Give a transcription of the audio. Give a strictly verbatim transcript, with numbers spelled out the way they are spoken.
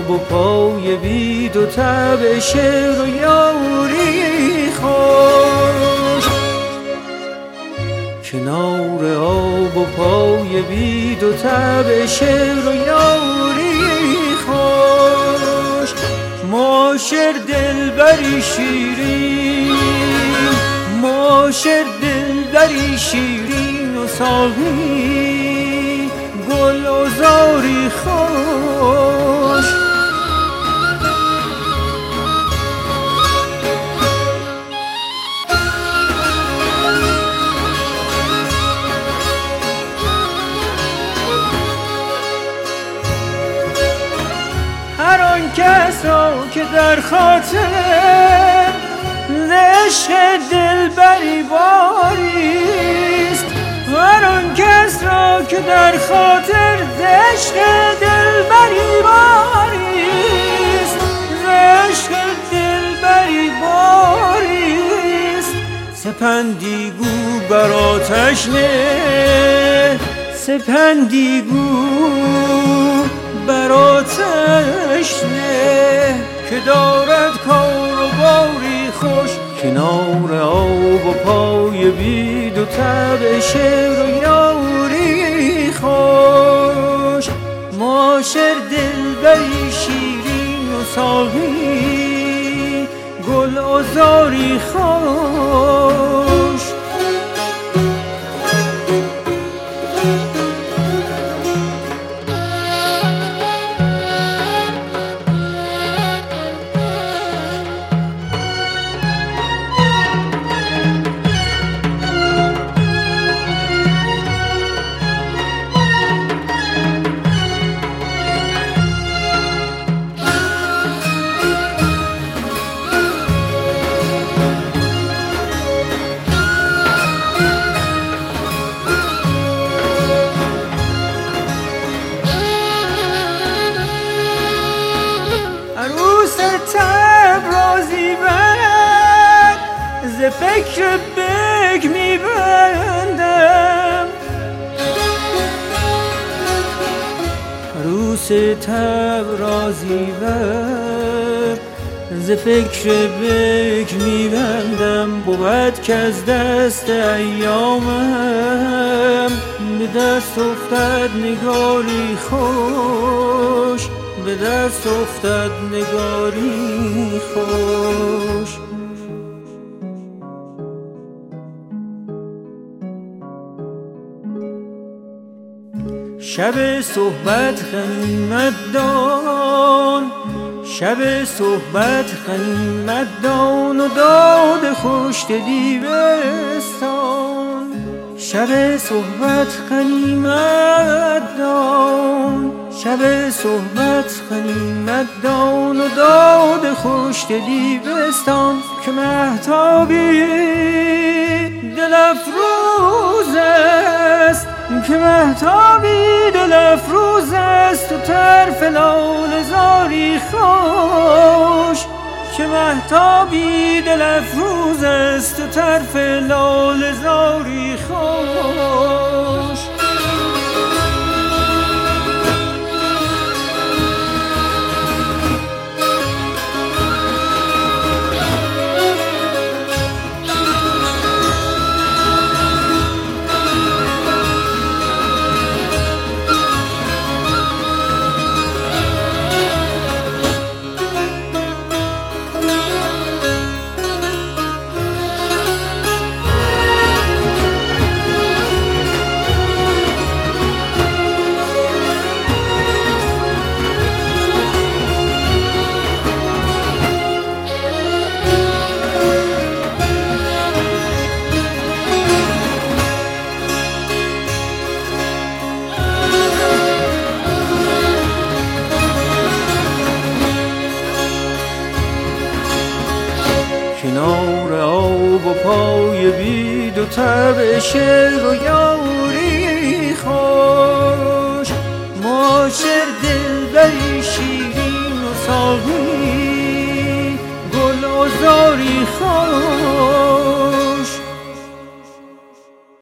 آب و پای بید و طبع شعر و یاری خوش. کنار آب و پای بید و طبع شعر و یاری خوش. معاشر دلبری شیرین، معاشر دلبری شیرین و ساقی گل و زاری خوش. هر آن کس را که در خاطر عشق دلبری باریست، هر آن کس را که در خاطر عشق دلبری باریست، عشق دلبری باریست. سپندی گو بر آتش نه، سپندی گو بر آتش نه که دارد کار و باری خوش. کنار آب و پای بید و طبع شعر و یاری خوش. معاشر دلبری شیرین و ساقی گل و زاری خوش. ز فکر بگ میبندم، عروس تبرازی ور ز فکر بگ میبندم. بود که از دست ایامم به دست افتد نگاری خوش، به دست افتد نگاری خوش. شب صحبت غنیمت دان، شب صحبت غنیمت دان و داد خوش دیوستان. شب صحبت غنیمت دان، شب صحبت غنیمت دان و داد خوش دیوستان. که مهتابی دل افروز است، که مهتابی دل افروز است و طرف لاله زاری خوش. که مهتابی دل افروز است و طرف لاله زاری خوش. کنار آب و پای بید و طبع شعر و یاری خوش. معاشر دلبری شیرین و ساقی گل و زاری خوش.